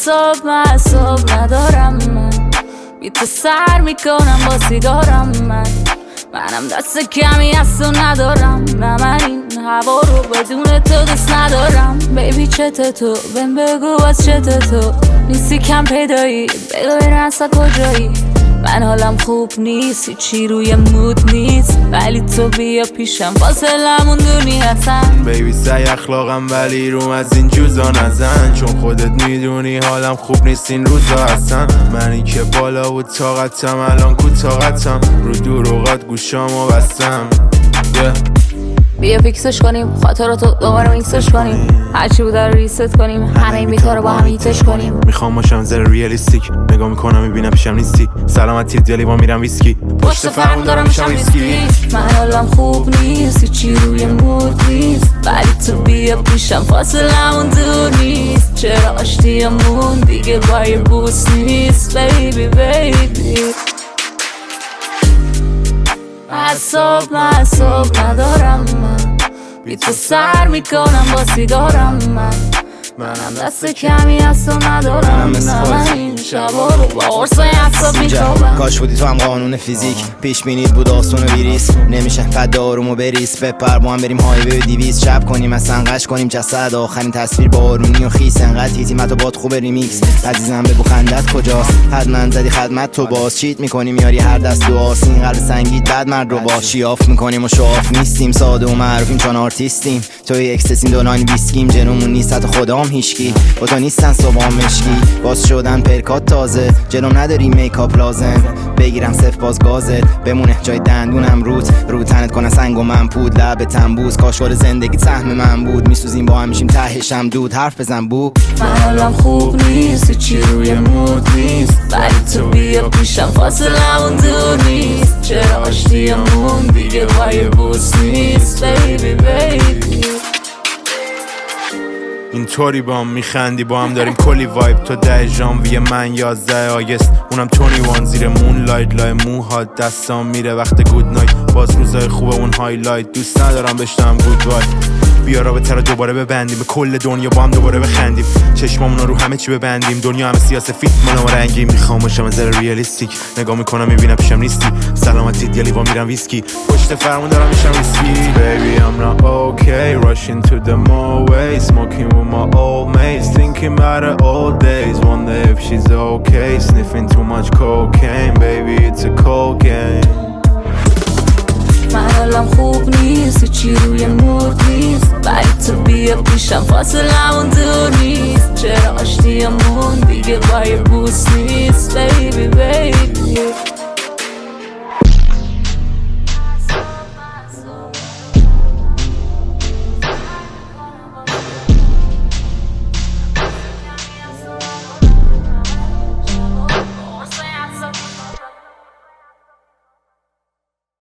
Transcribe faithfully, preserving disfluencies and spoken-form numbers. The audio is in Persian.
اعصاب معصاب ندارم من، بی تو سر میکنم با سیگارم من. منم دست کمی از تو ندارم، نه من این هوا رو بدون تو دوست ندارم. بیبی چته تو بهم بگو از چته تو نیستی کم پیدایی، بگو این اصلا کجایی. من حالم خوب نیست، هیچی روی مود نیست، ولی تو بیا پیشم فاصلمون دونی هستن. بیبی سعی اخلاقم ولی روم از این جوزا نزن، چون خودت میدونی حالم خوب نیست این روزا هستن. منی که بالا بود طاقتم الان کو طاقتم، رو دروغات گوشامو بستم. yeah. بیا فیکسش کنیم خاطراتو دوباره میکسش کنیم، هرچی بود رو ریست کنیم، همه این بیتا رو با هم هیتش کنیم. میخوام باشم زر ریالیستیک، نگاه میکنم میبینم پیشم نیستی، سلامتی دلی با میرم ویسکی، پشت فرمون دارم میشم ویسکی. من حالم خوب نیست، هیچی روی مود نیست، ولی تو بیا پیشم فاصلمون دور نیست. چرا آشتیمون دیگه با یه بوس نیست بیبی بیبی. اعصاب معصاب ندارم من، بی تو سر میکنم با سیگارم من. منم دست کمی از تو ندارم، نه من این شبا رو با عرصای اعصاب میخوابم. کاش بودی تو هم قانون فیزیک، پیش بینید بود آسون و بیریس، نمیشه پد دارومو بریس. بپر با هم بریم هایوی دیویس، شب کنیم اصلا قش کنیم جسد، آخرین تصویر با آرونی و خیس. انقدر هیتی متو باد خوبه ریمیکس، عزیزم بگو خندت کجاست، حتما زدی خدمت تو باز. چیت میکنیم یاری هر دست و آسین، قلب سنگیت بعد مرد رو با شیاف میکنیم و شاف نیستیم، ساده و معروفیم چون آرتیستیم. توی اکستسیم دوناین ویسکیم، جنومون نیست حتی خدام هیشکی، با تو نیستن صبحام مشکی. باز شدن پرکات تازه، جلوم نداری میکاپ لازم، بگیرم صف باز گازت بمونه جای دندونم روت، رو تنت کنه سنگ و من پود، لب تنبوز کاشوار زندگی سهم من بود. میسوزیم با هم میشیم تهشم دود، حرف بزن بو. من حالم خوب نیست، هیچی روی مود نیست، ولی تو بیا پیشم فاصلمون دور نیست. چرا آشتیمون دیگه با یه بوس نیست بیبی بیبی. اینطوری با هم میخندی با هم داریم کلی وایب، تو ده ژانویه من یازده آگست، اونم تونی وان زیر مون لایت، لای موهات دستام میره وقت گود نایت، باز روزای خوبه اون هایلایت، دوست ندارم بشنم گود وای. بیا رابطه رو دوباره ببندیم، به کل دنیا با هم دوباره بخندیم، چشمامون رو همه چی ببندیم، دنیا همه سیاسفید منو رنگیم. میخوام باشم از ریالیستیک، نگاه میکنم میبینم پیشم نیستی، سلامتی دلی با میرم ویسکی، پشت فرمون دارم میشم ویسکی. Baby I'm not okay, rushing to the motorway, smoking with my old mates, thinking about the old days, wonder if she's okay, sniffing too much cocaine, baby it's a cold game. من حالم خوب نیست، هیچی روی مود نیست، ولی تو بیا پیشم فاصلمون دور نیست. چرا آشتیمون دیگه با یه بوس نیست بیبی